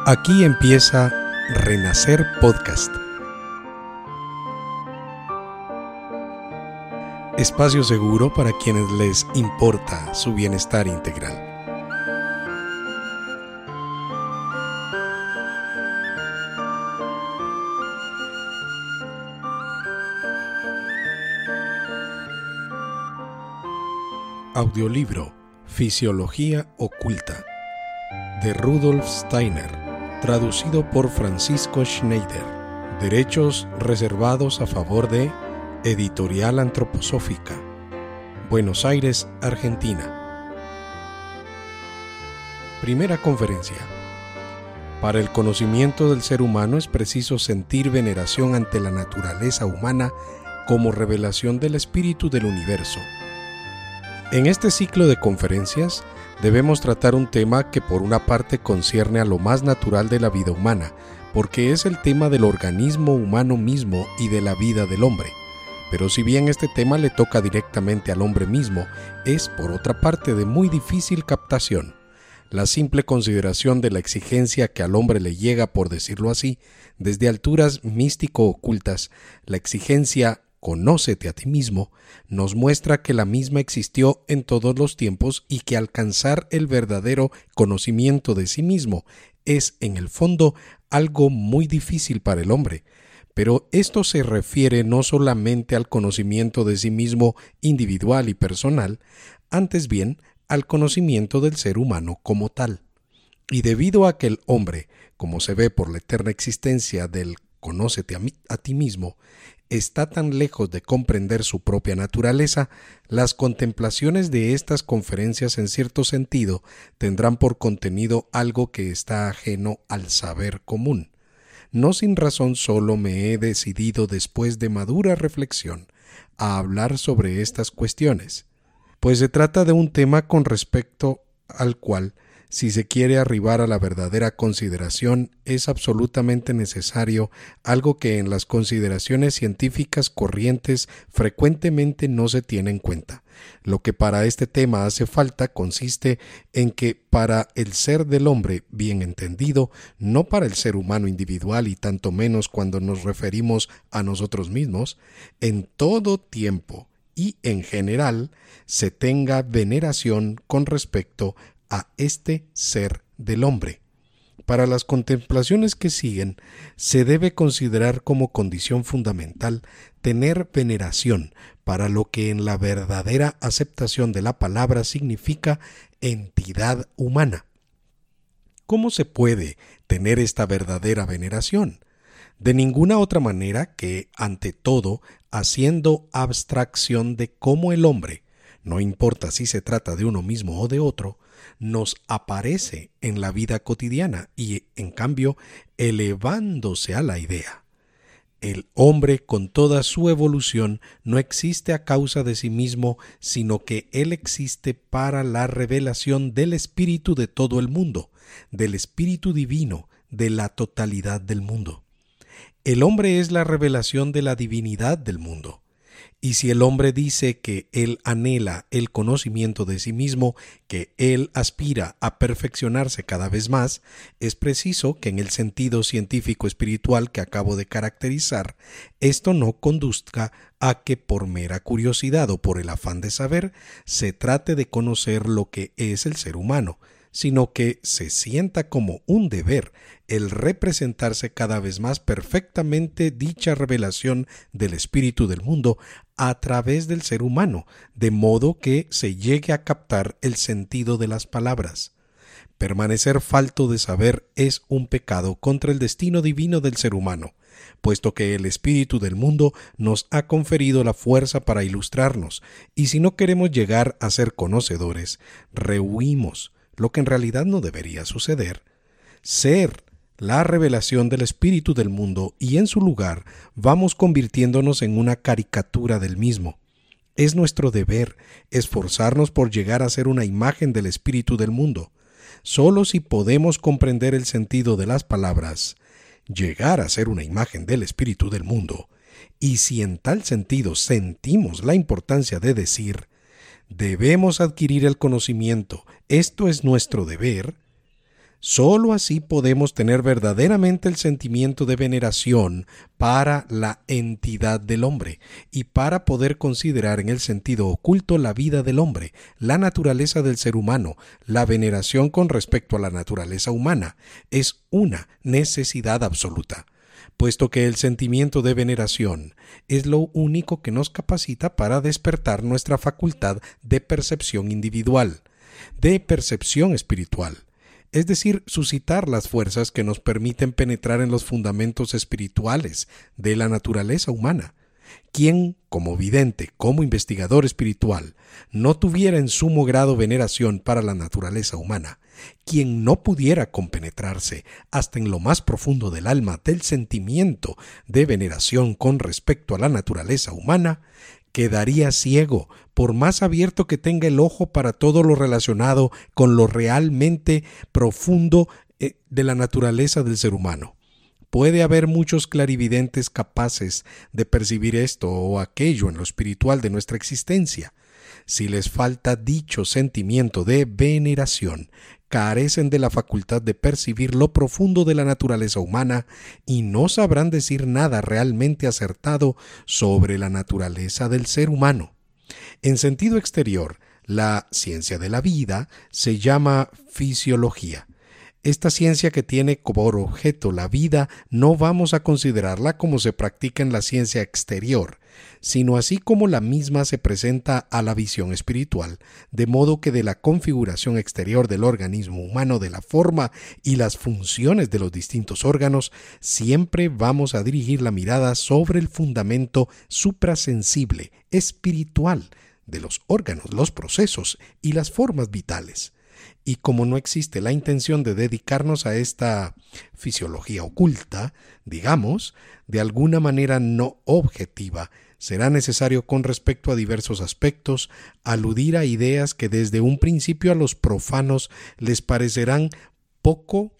Aquí empieza Renacer Podcast. Espacio seguro para quienes les importa su bienestar integral. Audiolibro Fisiología Oculta de Rudolf Steiner, traducido por Francisco Schneider. Derechos reservados a favor de Editorial Antroposófica, Buenos Aires, Argentina. Primera conferencia. Para el conocimiento del ser humano es preciso sentir veneración ante la naturaleza humana como revelación del espíritu del universo. En este ciclo de conferencias debemos tratar un tema que por una parte concierne a lo más natural de la vida humana, porque es el tema del organismo humano mismo y de la vida del hombre. Pero si bien este tema le toca directamente al hombre mismo, es por otra parte de muy difícil captación. La simple consideración de la exigencia que al hombre le llega, por decirlo así, desde alturas místico-ocultas, la exigencia «conócete a ti mismo», nos muestra que la misma existió en todos los tiempos y que alcanzar el verdadero conocimiento de sí mismo es, en el fondo, algo muy difícil para el hombre. Pero esto se refiere no solamente al conocimiento de sí mismo individual y personal, antes bien al conocimiento del ser humano como tal. Y debido a que el hombre, como se ve por la eterna existencia del «conócete a ti mismo», está tan lejos de comprender su propia naturaleza, las contemplaciones de estas conferencias en cierto sentido tendrán por contenido algo que está ajeno al saber común. No sin razón solo me he decidido, después de madura reflexión, a hablar sobre estas cuestiones, pues se trata de un tema con respecto al cual, si se quiere arribar a la verdadera consideración, es absolutamente necesario algo que en las consideraciones científicas corrientes frecuentemente no se tiene en cuenta. Lo que para este tema hace falta consiste en que para el ser del hombre bien entendido, no para el ser humano individual y tanto menos cuando nos referimos a nosotros mismos, en todo tiempo y en general se tenga veneración con respecto a este ser del hombre. Para las contemplaciones que siguen, se debe considerar como condición fundamental tener veneración para lo que en la verdadera aceptación de la palabra significa entidad humana. ¿Cómo se puede tener esta verdadera veneración? De ninguna otra manera que, ante todo, haciendo abstracción de cómo el hombre, no importa si se trata de uno mismo o de otro, nos aparece en la vida cotidiana y, en cambio, elevándose a la idea. El hombre, con toda su evolución, no existe a causa de sí mismo, sino que él existe para la revelación del espíritu de todo el mundo, del espíritu divino, de la totalidad del mundo. El hombre es la revelación de la divinidad del mundo. Y si el hombre dice que él anhela el conocimiento de sí mismo, que él aspira a perfeccionarse cada vez más, es preciso que en el sentido científico espiritual que acabo de caracterizar, esto no conduzca a que por mera curiosidad o por el afán de saber se trate de conocer lo que es el ser humano, sino que se sienta como un deber el representarse cada vez más perfectamente dicha revelación del espíritu del mundo a través del ser humano, de modo que se llegue a captar el sentido de las palabras. Permanecer falto de saber es un pecado contra el destino divino del ser humano, puesto que el espíritu del mundo nos ha conferido la fuerza para ilustrarnos, y si no queremos llegar a ser conocedores, rehuimos lo que en realidad no debería suceder, ser la revelación del espíritu del mundo, y en su lugar vamos convirtiéndonos en una caricatura del mismo. Es nuestro deber esforzarnos por llegar a ser una imagen del espíritu del mundo. Solo si podemos comprender el sentido de las palabras, llegar a ser una imagen del espíritu del mundo, y si en tal sentido sentimos la importancia de decir, debemos adquirir el conocimiento, esto es nuestro deber, Solo así podemos tener verdaderamente el sentimiento de veneración para la entidad del hombre y para poder considerar en el sentido oculto la vida del hombre, la naturaleza del ser humano. La veneración con respecto a la naturaleza humana es una necesidad absoluta, puesto que el sentimiento de veneración es lo único que nos capacita para despertar nuestra facultad de percepción individual, de percepción espiritual. Es decir, suscitar las fuerzas que nos permiten penetrar en los fundamentos espirituales de la naturaleza humana. Quien, como vidente, como investigador espiritual, no tuviera en sumo grado veneración para la naturaleza humana, quien no pudiera compenetrarse hasta en lo más profundo del alma del sentimiento de veneración con respecto a la naturaleza humana, quedaría ciego, por más abierto que tenga el ojo para todo lo relacionado con lo realmente profundo de la naturaleza del ser humano. Puede haber muchos clarividentes capaces de percibir esto o aquello en lo espiritual de nuestra existencia. Si les falta dicho sentimiento de veneración, carecen de la facultad de percibir lo profundo de la naturaleza humana y no sabrán decir nada realmente acertado sobre la naturaleza del ser humano. En sentido exterior, la ciencia de la vida se llama fisiología. Esta ciencia que tiene por objeto la vida no vamos a considerarla como se practica en la ciencia exterior, sino así como la misma se presenta a la visión espiritual, de modo que de la configuración exterior del organismo humano, de la forma y las funciones de los distintos órganos, siempre vamos a dirigir la mirada sobre el fundamento suprasensible, espiritual, de los órganos, los procesos y las formas vitales. Y como no existe la intención de dedicarnos a esta fisiología oculta, digamos, de alguna manera no objetiva, será necesario con respecto a diversos aspectos aludir a ideas que desde un principio a los profanos les parecerán poco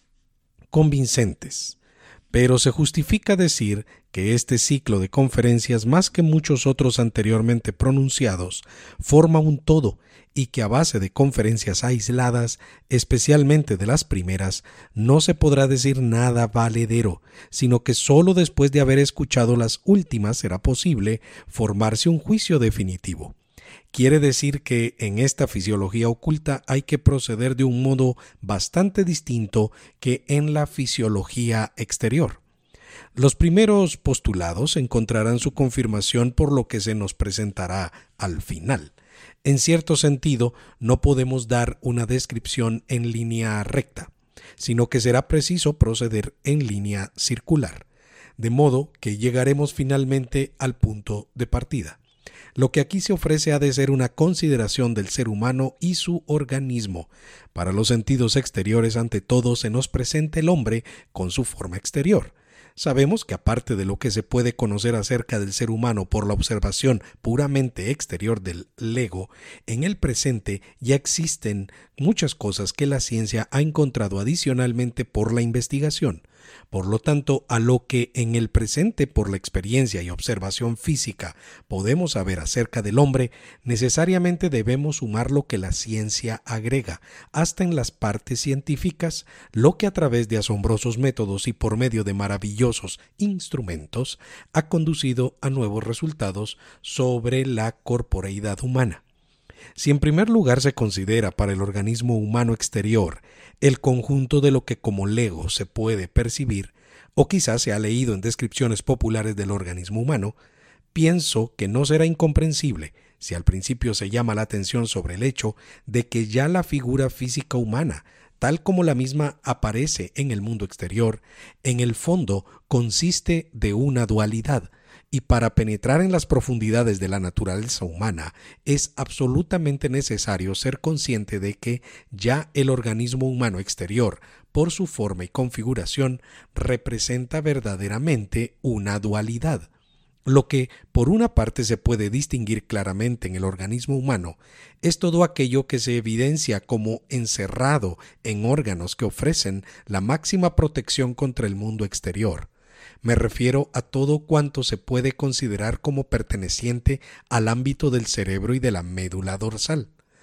convincentes. Pero se justifica decir que este ciclo de conferencias, más que muchos otros anteriormente pronunciados, forma un todo y que a base de conferencias aisladas, especialmente de las primeras, no se podrá decir nada valedero, sino que sólo después de haber escuchado las últimas será posible formarse un juicio definitivo. Quiere decir que en esta fisiología oculta hay que proceder de un modo bastante distinto que en la fisiología exterior. Los primeros postulados encontrarán su confirmación por lo que se nos presentará al final. En cierto sentido, no podemos dar una descripción en línea recta, sino que será preciso proceder en línea circular, de modo que llegaremos finalmente al punto de partida. Lo que aquí se ofrece ha de ser una consideración del ser humano y su organismo. Para los sentidos exteriores, ante todo, se nos presenta el hombre con su forma exterior. Sabemos que aparte de lo que se puede conocer acerca del ser humano por la observación puramente exterior del ego, en el presente ya existen muchas cosas que la ciencia ha encontrado adicionalmente por la investigación. Por lo tanto, a lo que en el presente por la experiencia y observación física podemos saber acerca del hombre, necesariamente debemos sumar lo que la ciencia agrega, hasta en las partes científicas, lo que a través de asombrosos métodos y por medio de maravillosos instrumentos ha conducido a nuevos resultados sobre la corporeidad humana. Si en primer lugar se considera para el organismo humano exterior el conjunto de lo que como lego se puede percibir, o quizás se ha leído en descripciones populares del organismo humano, pienso que no será incomprensible si al principio se llama la atención sobre el hecho de que ya la figura física humana, tal como la misma aparece en el mundo exterior, en el fondo consiste de una dualidad, y para penetrar en las profundidades de la naturaleza humana es absolutamente necesario ser consciente de que ya el organismo humano exterior, por su forma y configuración, representa verdaderamente una dualidad. Lo que, por una parte, se puede distinguir claramente en el organismo humano es todo aquello que se evidencia como encerrado en órganos que ofrecen la máxima protección contra el mundo exterior. Me refiero a todo cuanto se puede considerar como perteneciente al ámbito del cerebro y de la médula dorsal.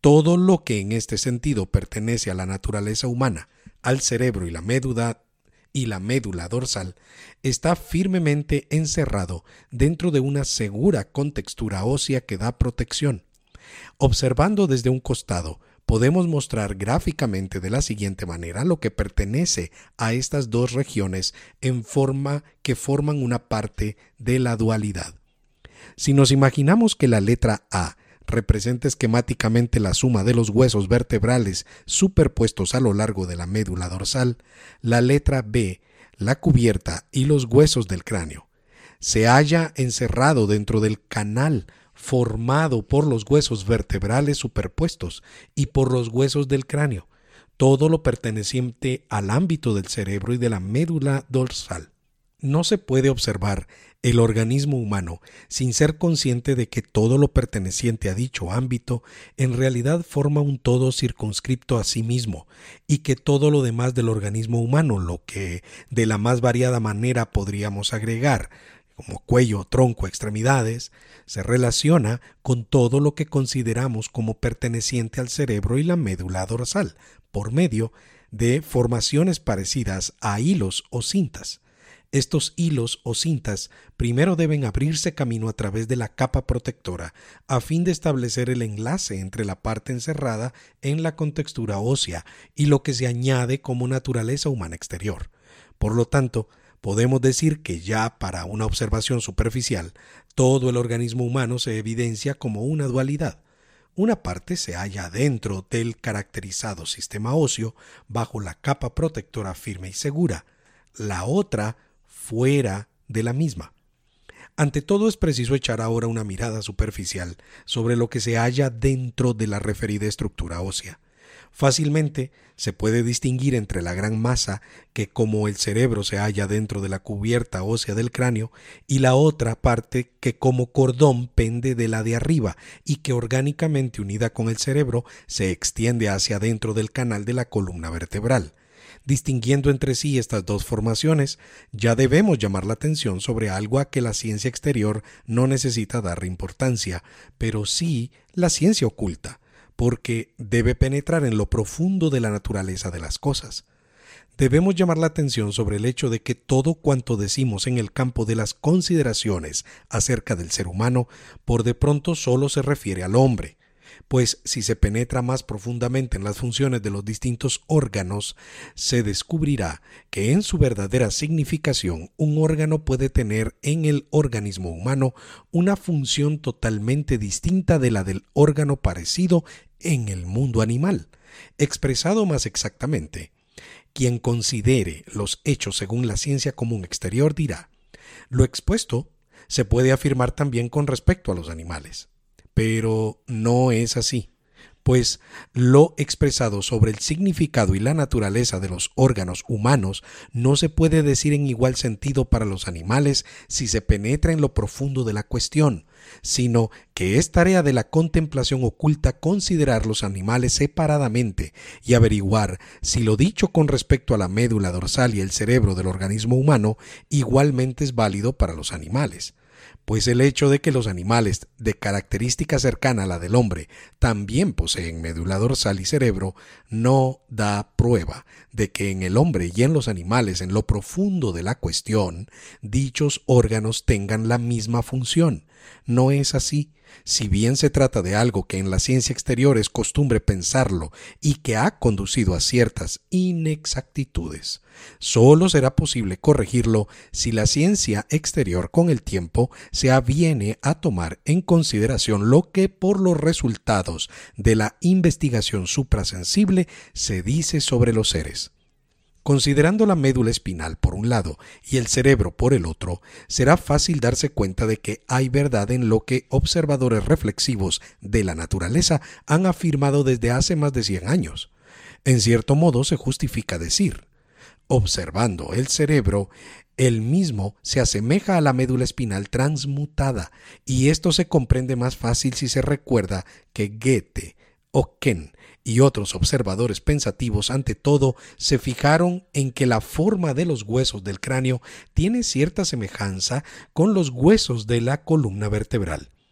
Todo lo que en este sentido pertenece a la naturaleza humana, al cerebro y la médula dorsal, está firmemente encerrado dentro de una segura contextura ósea que da protección. Observando desde un costado, podemos mostrar gráficamente de la siguiente manera lo que pertenece a estas dos regiones en forma que forman una parte de la dualidad. Si nos imaginamos que la letra A representa esquemáticamente la suma de los huesos vertebrales superpuestos a lo largo de la médula dorsal, la letra B, la cubierta y los huesos del cráneo. Se halla encerrado dentro del canal formado por los huesos vertebrales superpuestos y por los huesos del cráneo, todo lo perteneciente al ámbito del cerebro y de la médula dorsal. No se puede observar el organismo humano sin ser consciente de que todo lo perteneciente a dicho ámbito en realidad forma un todo circunscripto a sí mismo y que todo lo demás del organismo humano, lo que de la más variada manera podríamos agregar, como cuello, tronco, extremidades, se relaciona con todo lo que consideramos como perteneciente al cerebro y la médula dorsal, por medio de formaciones parecidas a hilos o cintas. Estos hilos o cintas primero deben abrirse camino a través de la capa protectora a fin de establecer el enlace entre la parte encerrada en la contextura ósea y lo que se añade como naturaleza humana exterior. Por lo tanto, podemos decir que ya para una observación superficial, todo el organismo humano se evidencia como una dualidad. Una parte se halla dentro del caracterizado sistema óseo bajo la capa protectora firme y segura, la otra fuera de la misma. Ante todo es preciso echar ahora una mirada superficial sobre lo que se halla dentro de la referida estructura ósea. Fácilmente se puede distinguir entre la gran masa que como el cerebro se halla dentro de la cubierta ósea del cráneo y la otra parte que como cordón pende de la de arriba y que orgánicamente unida con el cerebro se extiende hacia dentro del canal de la columna vertebral. Distinguiendo entre sí estas dos formaciones, ya debemos llamar la atención sobre algo a que la ciencia exterior no necesita dar importancia, pero sí la ciencia oculta, porque debe penetrar en lo profundo de la naturaleza de las cosas. Debemos llamar la atención sobre el hecho de que todo cuanto decimos en el campo de las consideraciones acerca del ser humano, por de pronto solo se refiere al hombre. Pues si se penetra más profundamente en las funciones de los distintos órganos, se descubrirá que en su verdadera significación un órgano puede tener en el organismo humano una función totalmente distinta de la del órgano parecido en el mundo animal. Expresado más exactamente, quien considere los hechos según la ciencia común exterior dirá: lo expuesto se puede afirmar también con respecto a los animales. Pero no es así, pues lo expresado sobre el significado y la naturaleza de los órganos humanos no se puede decir en igual sentido para los animales si se penetra en lo profundo de la cuestión, sino que es tarea de la contemplación oculta considerar los animales separadamente y averiguar si lo dicho con respecto a la médula dorsal y el cerebro del organismo humano igualmente es válido para los animales. Pues el hecho de que los animales de característica cercana a la del hombre también poseen médula dorsal y cerebro no da prueba de que en el hombre y en los animales, en lo profundo de la cuestión, dichos órganos tengan la misma función. No es así. Si bien se trata de algo que en la ciencia exterior es costumbre pensarlo y que ha conducido a ciertas inexactitudes, solo será posible corregirlo si la ciencia exterior con el tiempo se aviene a tomar en consideración lo que por los resultados de la investigación suprasensible se dice sobre los seres. Considerando la médula espinal por un lado y el cerebro por el otro, será fácil darse cuenta de que hay verdad en lo que observadores reflexivos de la naturaleza han afirmado desde hace más de 100 años. En cierto modo se justifica decir: observando el cerebro, el mismo se asemeja a la médula espinal transmutada, y esto se comprende más fácil si se recuerda que Goethe, Oken y otros observadores pensativos ante todo se fijaron en que la forma de los huesos del cráneo tiene cierta semejanza con los huesos de la columna vertebral.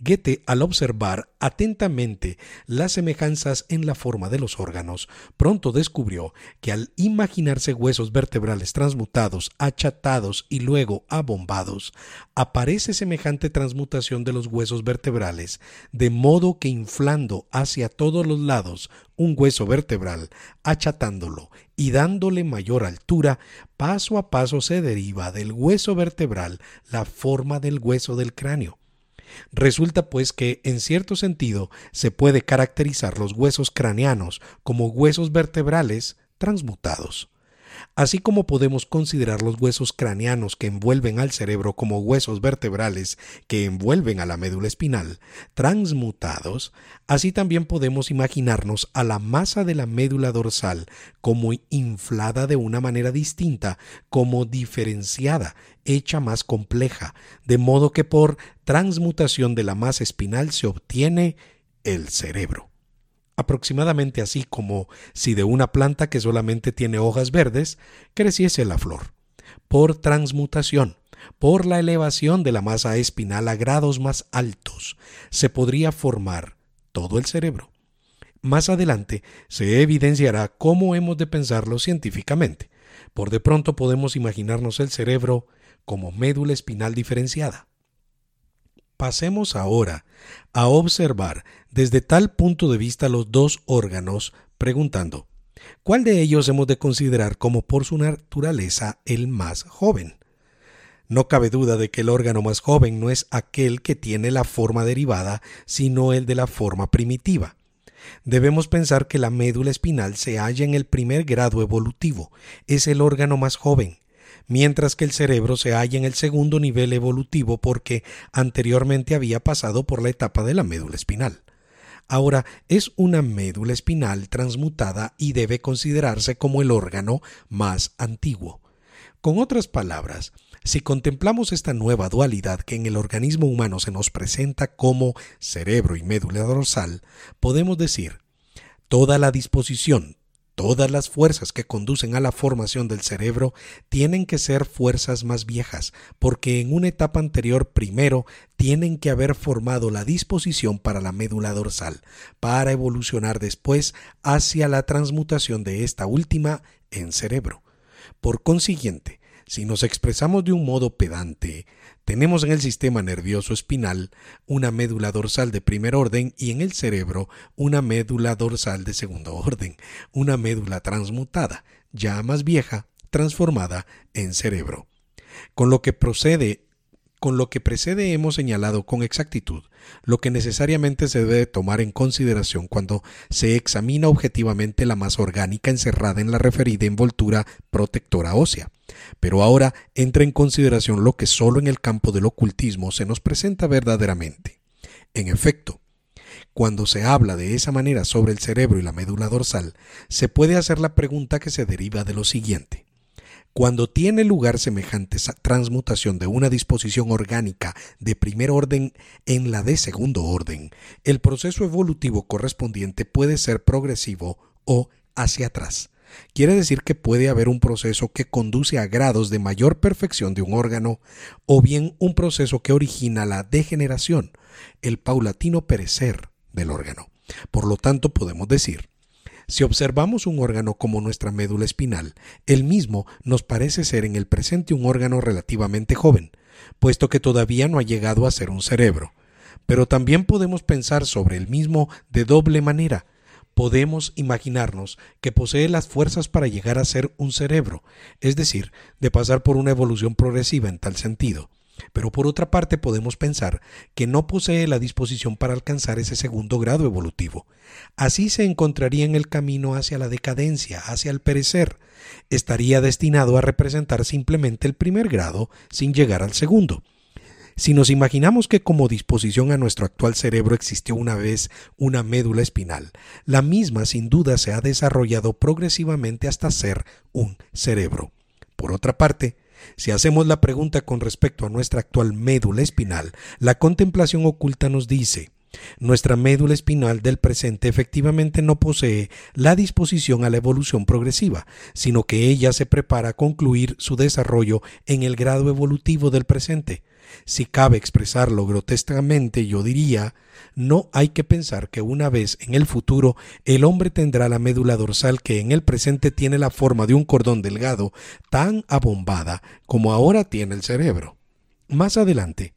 Goethe, al observar atentamente las semejanzas en la forma de los órganos, pronto descubrió que al imaginarse huesos vertebrales transmutados, achatados y luego abombados, aparece semejante transmutación de los huesos vertebrales, de modo que inflando hacia todos los lados un hueso vertebral, achatándolo y dándole mayor altura, paso a paso se deriva del hueso vertebral la forma del hueso del cráneo. Resulta pues que, en cierto sentido, se puede caracterizar los huesos craneanos como huesos vertebrales transmutados. Así como podemos considerar los huesos craneanos que envuelven al cerebro como huesos vertebrales que envuelven a la médula espinal, transmutados, así también podemos imaginarnos a la masa de la médula dorsal como inflada de una manera distinta, como diferenciada, hecha más compleja, de modo que por transmutación de la masa espinal se obtiene el cerebro. Aproximadamente así como si de una planta que solamente tiene hojas verdes creciese la flor. Por transmutación, por la elevación de la masa espinal a grados más altos, se podría formar todo el cerebro. Más adelante se evidenciará cómo hemos de pensarlo científicamente. Por de pronto podemos imaginarnos el cerebro como médula espinal diferenciada. Pasemos ahora a observar desde tal punto de vista los dos órganos, preguntando, ¿cuál de ellos hemos de considerar como por su naturaleza el más joven? No cabe duda de que el órgano más joven no es aquel que tiene la forma derivada, sino el de la forma primitiva. Debemos pensar que la médula espinal se halla en el primer grado evolutivo, es el órgano más joven, mientras que el cerebro se halla en el segundo nivel evolutivo porque anteriormente había pasado por la etapa de la médula espinal. Ahora es una médula espinal transmutada y debe considerarse como el órgano más antiguo. Con otras palabras, si contemplamos esta nueva dualidad que en el organismo humano se nos presenta como cerebro y médula dorsal, podemos decir, toda la disposición, todas las fuerzas que conducen a la formación del cerebro tienen que ser fuerzas más viejas, porque en una etapa anterior primero tienen que haber formado la disposición para la médula dorsal, para evolucionar después hacia la transmutación de esta última en cerebro. Por consiguiente, si nos expresamos de un modo pedante, tenemos en el sistema nervioso espinal una médula dorsal de primer orden y en el cerebro una médula dorsal de segundo orden, una médula transmutada, ya más vieja, transformada en cerebro. Con lo que precede hemos señalado con exactitud lo que necesariamente se debe tomar en consideración cuando se examina objetivamente la masa orgánica encerrada en la referida envoltura protectora ósea. Pero ahora entra en consideración lo que solo en el campo del ocultismo se nos presenta verdaderamente. En efecto, cuando se habla de esa manera sobre el cerebro y la médula dorsal, se puede hacer la pregunta que se deriva de lo siguiente. Cuando tiene lugar semejante transmutación de una disposición orgánica de primer orden en la de segundo orden, el proceso evolutivo correspondiente puede ser progresivo o hacia atrás. Quiere decir que puede haber un proceso que conduce a grados de mayor perfección de un órgano, o bien un proceso que origina la degeneración, el paulatino perecer del órgano. Por lo tanto, podemos decir, si observamos un órgano como nuestra médula espinal, el mismo nos parece ser en el presente un órgano relativamente joven, puesto que todavía no ha llegado a ser un cerebro. Pero también podemos pensar sobre el mismo de doble manera. Podemos imaginarnos que posee las fuerzas para llegar a ser un cerebro, es decir, de pasar por una evolución progresiva en tal sentido. Pero por otra parte podemos pensar que no posee la disposición para alcanzar ese segundo grado evolutivo. Así se encontraría en el camino hacia la decadencia, hacia el perecer. Estaría destinado a representar simplemente el primer grado sin llegar al segundo. Si nos imaginamos que como disposición a nuestro actual cerebro existió una vez una médula espinal, la misma sin duda se ha desarrollado progresivamente hasta ser un cerebro. Por otra parte, si hacemos la pregunta con respecto a nuestra actual médula espinal, la contemplación oculta nos dice, nuestra médula espinal del presente efectivamente no posee la disposición a la evolución progresiva, sino que ella se prepara a concluir su desarrollo en el grado evolutivo del presente. Si cabe expresarlo grotescamente, yo diría, no hay que pensar que una vez en el futuro el hombre tendrá la médula dorsal que en el presente tiene la forma de un cordón delgado tan abombada como ahora tiene el cerebro. Más adelante,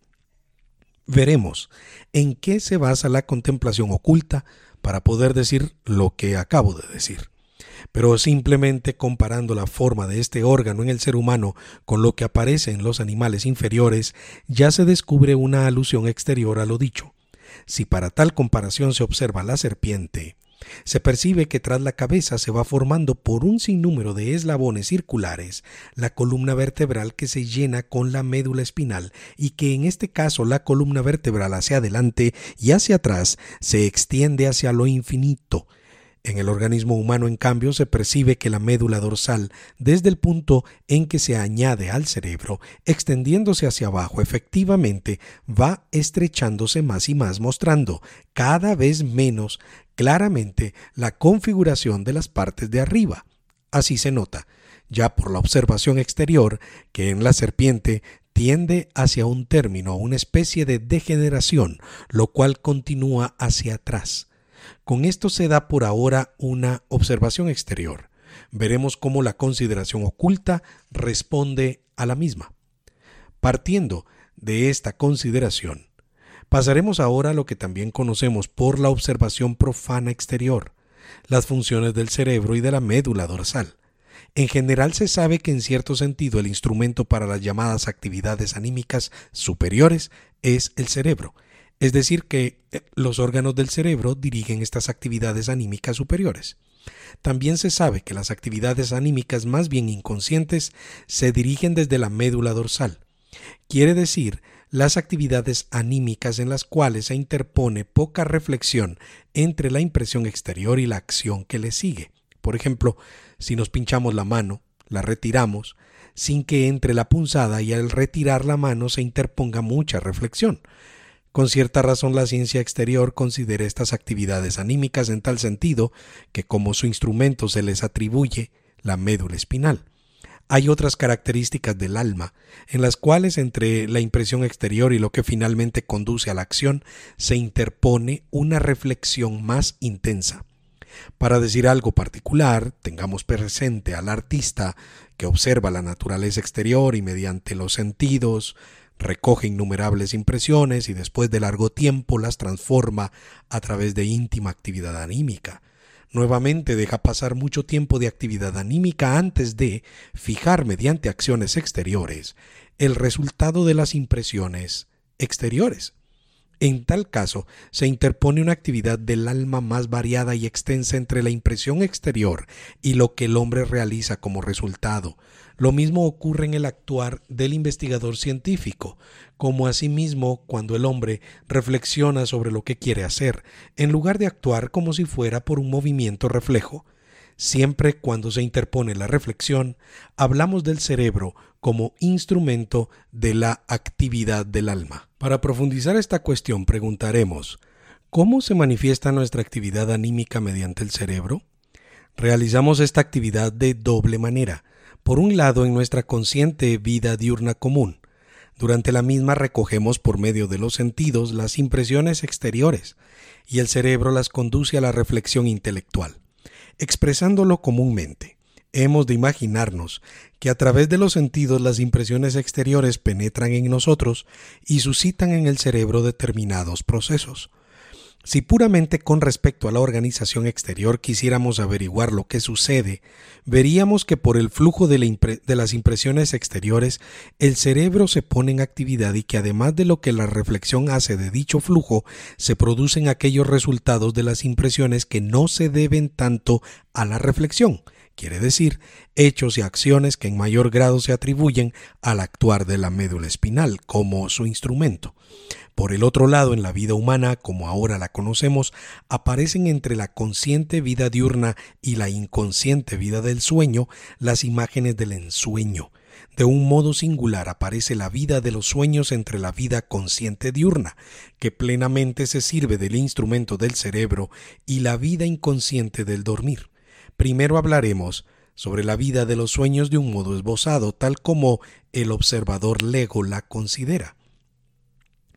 veremos en qué se basa la contemplación oculta para poder decir lo que acabo de decir. Pero simplemente comparando la forma de este órgano en el ser humano con lo que aparece en los animales inferiores, ya se descubre una alusión exterior a lo dicho. Si para tal comparación se observa la serpiente, se percibe que tras la cabeza se va formando por un sinnúmero de eslabones circulares la columna vertebral que se llena con la médula espinal y que en este caso la columna vertebral hacia adelante y hacia atrás se extiende hacia lo infinito. En el organismo humano, en cambio, se percibe que la médula dorsal, desde el punto en que se añade al cerebro, extendiéndose hacia abajo, efectivamente va estrechándose más y más, mostrando cada vez menos claramente la configuración de las partes de arriba. Así se nota, ya por la observación exterior, que en la serpiente tiende hacia un término, una especie de degeneración, lo cual continúa hacia atrás. Con esto se da por ahora una observación exterior. Veremos cómo la consideración oculta responde a la misma. Partiendo de esta consideración, pasaremos ahora a lo que también conocemos por la observación profana exterior, las funciones del cerebro y de la médula dorsal. En general se sabe que en cierto sentido el instrumento para las llamadas actividades anímicas superiores es el cerebro. Es decir, que los órganos del cerebro dirigen estas actividades anímicas superiores. También se sabe que las actividades anímicas más bien inconscientes se dirigen desde la médula dorsal. Quiere decir, las actividades anímicas en las cuales se interpone poca reflexión entre la impresión exterior y la acción que le sigue. Por ejemplo, si nos pinchamos la mano, la retiramos, sin que entre la punzada y al retirar la mano se interponga mucha reflexión. Con cierta razón la ciencia exterior considera estas actividades anímicas en tal sentido que como su instrumento se les atribuye la médula espinal. Hay otras características del alma, en las cuales entre la impresión exterior y lo que finalmente conduce a la acción se interpone una reflexión más intensa. Para decir algo particular, tengamos presente al artista que observa la naturaleza exterior y mediante los sentidos recoge innumerables impresiones y después de largo tiempo las transforma a través de íntima actividad anímica. Nuevamente deja pasar mucho tiempo de actividad anímica antes de fijar mediante acciones exteriores el resultado de las impresiones exteriores. En tal caso, se interpone una actividad del alma más variada y extensa entre la impresión exterior y lo que el hombre realiza como resultado. Lo mismo ocurre en el actuar del investigador científico, como asimismo cuando el hombre reflexiona sobre lo que quiere hacer, en lugar de actuar como si fuera por un movimiento reflejo. Siempre cuando se interpone la reflexión, hablamos del cerebro como instrumento de la actividad del alma. Para profundizar esta cuestión preguntaremos, ¿cómo se manifiesta nuestra actividad anímica mediante el cerebro? Realizamos esta actividad de doble manera. Por un lado, en nuestra consciente vida diurna común. Durante la misma recogemos por medio de los sentidos las impresiones exteriores y el cerebro las conduce a la reflexión intelectual. Expresándolo comúnmente, hemos de imaginarnos que a través de los sentidos las impresiones exteriores penetran en nosotros y suscitan en el cerebro determinados procesos. Si puramente con respecto a la organización exterior quisiéramos averiguar lo que sucede, veríamos que por el flujo de las impresiones exteriores, el cerebro se pone en actividad y que además de lo que la reflexión hace de dicho flujo, se producen aquellos resultados de las impresiones que no se deben tanto a la reflexión, quiere decir, hechos y acciones que en mayor grado se atribuyen al actuar de la médula espinal como su instrumento. Por el otro lado, en la vida humana, como ahora la conocemos, aparecen entre la consciente vida diurna y la inconsciente vida del sueño las imágenes del ensueño. De un modo singular aparece la vida de los sueños entre la vida consciente diurna, que plenamente se sirve del instrumento del cerebro, y la vida inconsciente del dormir. Primero hablaremos sobre la vida de los sueños de un modo esbozado, tal como el observador lego la considera.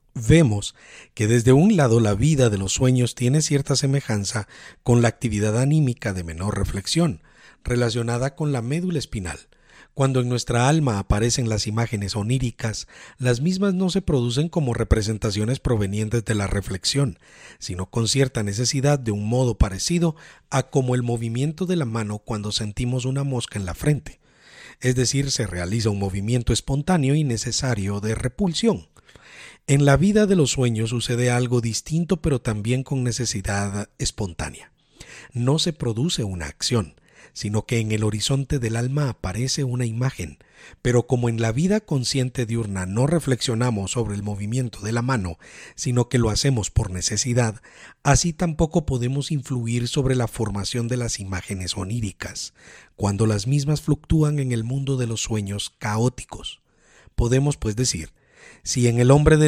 Vemos que desde un lado la vida de los sueños tiene cierta semejanza con la actividad anímica de menor reflexión, relacionada con la médula espinal. Cuando en nuestra alma aparecen las imágenes oníricas, las mismas no se producen como representaciones provenientes de la reflexión, sino con cierta necesidad de un modo parecido a como el movimiento de la mano cuando sentimos una mosca en la frente. Es decir, se realiza un movimiento espontáneo y necesario de repulsión. En la vida de los sueños sucede algo distinto, pero también con necesidad espontánea. No se produce una acción, sino que en el horizonte del alma aparece una imagen, pero como en la vida consciente diurna no reflexionamos sobre el movimiento de la mano, sino que lo hacemos por necesidad, así tampoco podemos influir sobre la formación de las imágenes oníricas, cuando las mismas fluctúan en el mundo de los sueños caóticos. Podemos pues decir, si en el hombre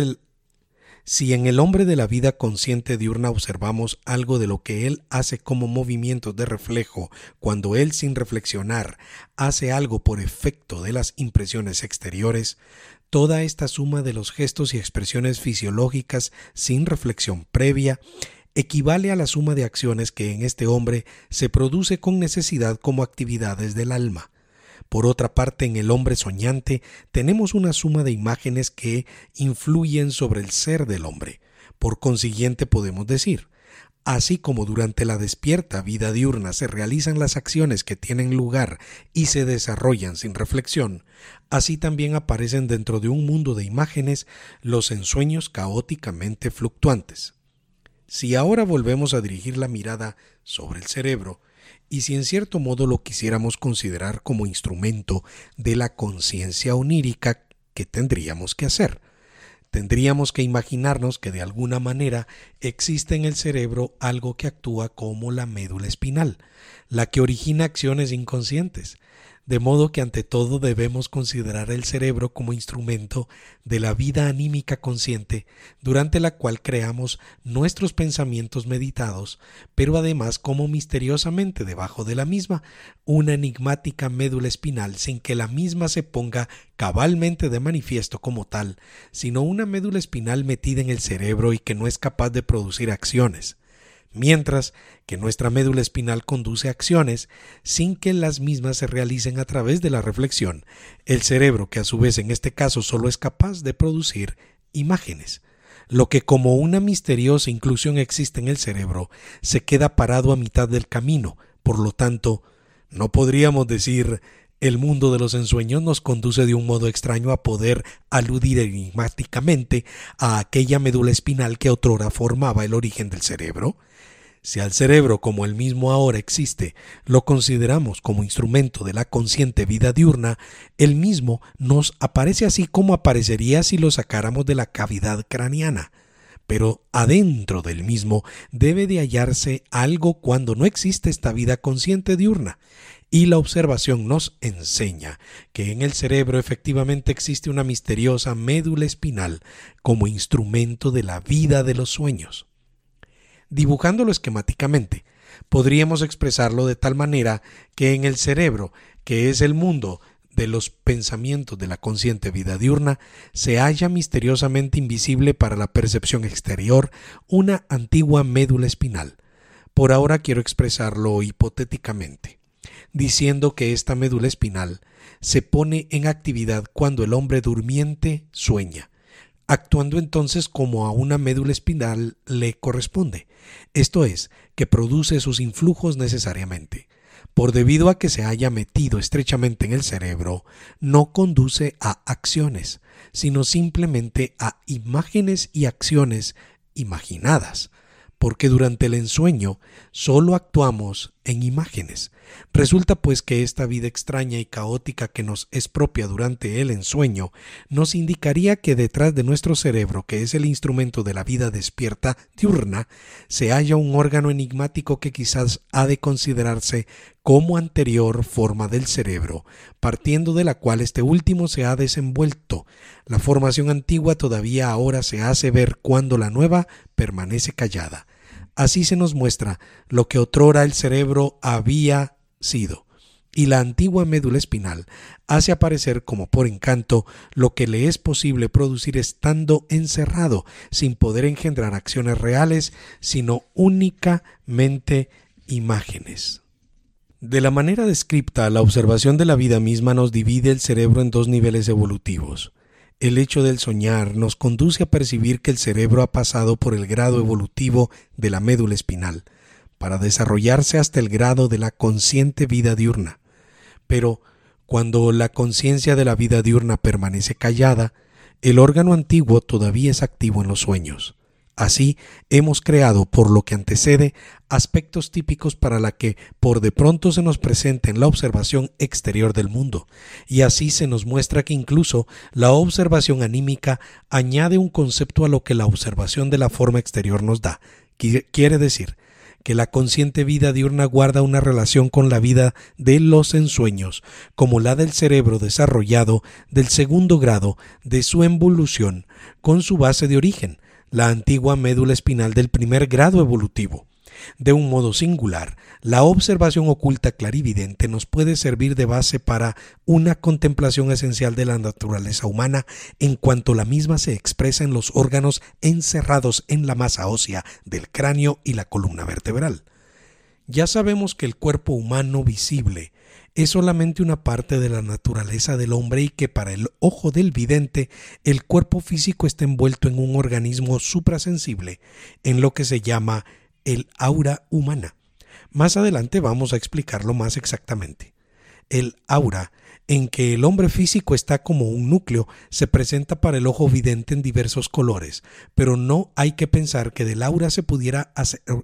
de la vida consciente diurna observamos algo de lo que él hace como movimientos de reflejo, cuando él sin reflexionar hace algo por efecto de las impresiones exteriores, toda esta suma de los gestos y expresiones fisiológicas sin reflexión previa equivale a la suma de acciones que en este hombre se produce con necesidad como actividades del alma. Por otra parte, en el hombre soñante tenemos una suma de imágenes que influyen sobre el ser del hombre. Por consiguiente, podemos decir, así como durante la despierta vida diurna se realizan las acciones que tienen lugar y se desarrollan sin reflexión, así también aparecen dentro de un mundo de imágenes los ensueños caóticamente fluctuantes. Si ahora volvemos a dirigir la mirada sobre el cerebro, y si en cierto modo lo quisiéramos considerar como instrumento de la conciencia onírica, ¿qué tendríamos que hacer? Tendríamos que imaginarnos que de alguna manera existe en el cerebro algo que actúa como la médula espinal, la que origina acciones inconscientes, de modo que ante todo debemos considerar el cerebro como instrumento de la vida anímica consciente, durante la cual creamos nuestros pensamientos meditados, pero además como misteriosamente debajo de la misma una enigmática médula espinal sin que la misma se ponga cabalmente de manifiesto como tal, sino una médula espinal metida en el cerebro y que no es capaz de producir acciones. Mientras que nuestra médula espinal conduce acciones sin que las mismas se realicen a través de la reflexión, el cerebro, que a su vez en este caso solo es capaz de producir imágenes. Lo que como una misteriosa inclusión existe en el cerebro se queda parado a mitad del camino, por lo tanto, no podríamos decir el mundo de los ensueños nos conduce de un modo extraño a poder aludir enigmáticamente a aquella médula espinal que otrora formaba el origen del cerebro. Si al cerebro, como el mismo ahora existe, lo consideramos como instrumento de la consciente vida diurna, el mismo nos aparece así como aparecería si lo sacáramos de la cavidad craneana. Pero adentro del mismo debe de hallarse algo cuando no existe esta vida consciente diurna. Y la observación nos enseña que en el cerebro efectivamente existe una misteriosa médula espinal como instrumento de la vida de los sueños. Dibujándolo esquemáticamente, podríamos expresarlo de tal manera que en el cerebro, que es el mundo de los pensamientos de la consciente vida diurna, se halla misteriosamente invisible para la percepción exterior una antigua médula espinal. Por ahora quiero expresarlo hipotéticamente, diciendo que esta médula espinal se pone en actividad cuando el hombre durmiente sueña, actuando entonces como a una médula espinal le corresponde, esto es, que produce sus influjos necesariamente. Por debido a que se haya metido estrechamente en el cerebro, no conduce a acciones, sino simplemente a imágenes y acciones imaginadas, porque durante el ensueño solo actuamos en imágenes. Resulta pues que esta vida extraña y caótica que nos es propia durante el ensueño nos indicaría que detrás de nuestro cerebro, que es el instrumento de la vida despierta diurna, se halla un órgano enigmático que quizás ha de considerarse como anterior forma del cerebro, partiendo de la cual este último se ha desenvuelto. La formación antigua todavía ahora se hace ver cuando la nueva permanece callada. Así se nos muestra lo que otrora el cerebro había sido. y la antigua médula espinal hace aparecer como por encanto lo que le es posible producir estando encerrado, sin poder engendrar acciones reales, sino únicamente imágenes. De la manera descripta, la observación de la vida misma nos divide el cerebro en dos niveles evolutivos. El hecho del soñar nos conduce a percibir que el cerebro ha pasado por el grado evolutivo de la médula espinal, para desarrollarse hasta el grado de la consciente vida diurna. Pero cuando la conciencia de la vida diurna permanece callada, el órgano antiguo todavía es activo en los sueños. Así hemos creado, por lo que antecede, aspectos típicos para la que por de pronto se nos presenta en la observación exterior del mundo, y así se nos muestra que incluso la observación anímica añade un concepto a lo que la observación de la forma exterior nos da. Quiere decir que la consciente vida diurna guarda una relación con la vida de los ensueños, como la del cerebro desarrollado del segundo grado de su evolución, con su base de origen, la antigua médula espinal del primer grado evolutivo. De un modo singular, la observación oculta clarividente nos puede servir de base para una contemplación esencial de la naturaleza humana en cuanto la misma se expresa en los órganos encerrados en la masa ósea del cráneo y la columna vertebral. Ya sabemos que el cuerpo humano visible es solamente una parte de la naturaleza del hombre y que para el ojo del vidente el cuerpo físico está envuelto en un organismo suprasensible, en lo que se llama el aura humana. Más adelante vamos a explicarlo más exactamente. El aura, en que el hombre físico está como un núcleo, se presenta para el ojo vidente en diversos colores, pero no hay que pensar que del aura se pudiera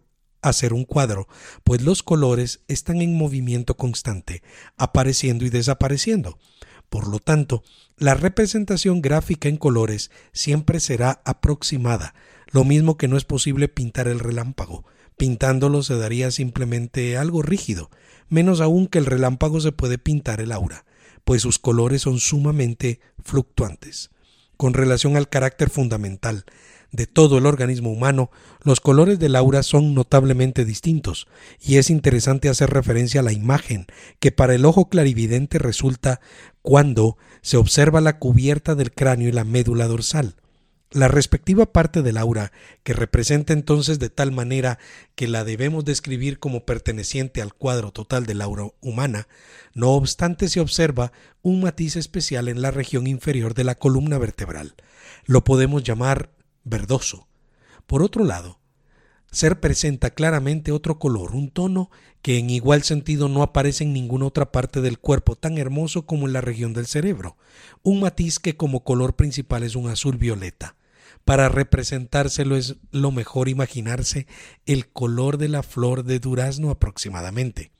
hacer un cuadro, pues los colores están en movimiento constante, apareciendo y desapareciendo. Por lo tanto, la representación gráfica en colores siempre será aproximada, lo mismo que no es posible pintar el relámpago. Pintándolo se daría simplemente algo rígido, menos aún que el relámpago se puede pintar el aura, pues sus colores son sumamente fluctuantes. Con relación al carácter fundamental de todo el organismo humano, los colores del aura son notablemente distintos, y es interesante hacer referencia a la imagen que para el ojo clarividente resulta cuando se observa la cubierta del cráneo y la médula dorsal. La respectiva parte del aura, que representa entonces de tal manera que la debemos describir como perteneciente al cuadro total del aura humana, no obstante se observa un matiz especial en la región inferior de la columna vertebral. Lo podemos llamar verdoso. Por otro lado, se presenta claramente otro color, un tono que en igual sentido no aparece en ninguna otra parte del cuerpo tan hermoso como en la región del cerebro, un matiz que como color principal es un azul violeta. Para representárselo es lo mejor imaginarse el color de la flor de durazno aproximadamente.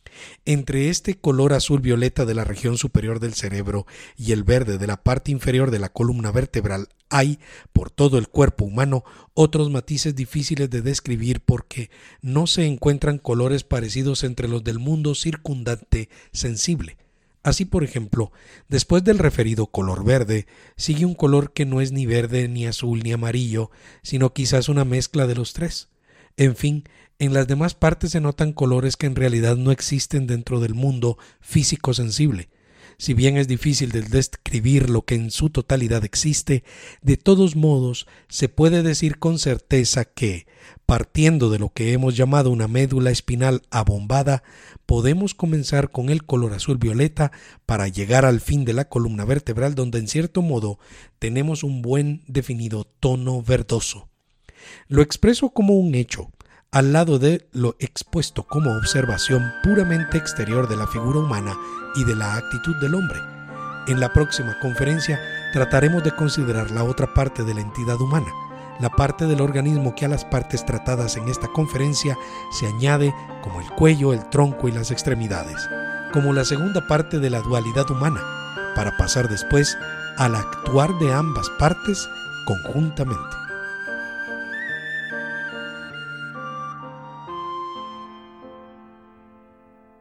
Entre este color azul violeta de la región superior del cerebro y el verde de la parte inferior de la columna vertebral hay, por todo el cuerpo humano, otros matices difíciles de describir porque no se encuentran colores parecidos entre los del mundo circundante sensible. Así, por ejemplo, después del referido color verde, sigue un color que no es ni verde, ni azul, ni amarillo, sino quizás una mezcla de los tres. En fin, en las demás partes se notan colores que en realidad no existen dentro del mundo físico sensible. Si bien es difícil de describir lo que en su totalidad existe, de todos modos se puede decir con certeza que, partiendo de lo que hemos llamado una médula espinal abombada, podemos comenzar con el color azul violeta para llegar al fin de la columna vertebral, donde en cierto modo tenemos un buen definido tono verdoso. Lo expreso como un hecho, al lado de lo expuesto como observación puramente exterior de la figura humana y de la actitud del hombre. En la próxima conferencia trataremos de considerar la otra parte de la entidad humana, la parte del organismo que a las partes tratadas en esta conferencia se añade como el cuello, el tronco y las extremidades, como la segunda parte de la dualidad humana, para pasar después al actuar de ambas partes conjuntamente.